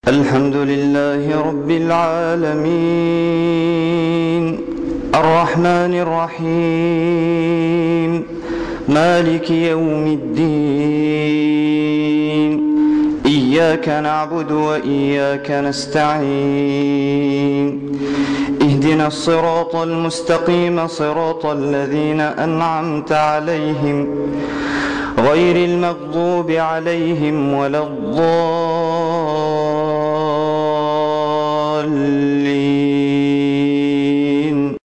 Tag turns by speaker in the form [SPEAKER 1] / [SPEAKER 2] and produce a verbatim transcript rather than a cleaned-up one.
[SPEAKER 1] الحمد لله رب العالمين الرحمن الرحيم مالك يوم الدين إياك نعبد وإياك نستعين اهدنا الصراط المستقيم صراط الذين أنعمت عليهم غير المغضوب عليهم ولا الضالين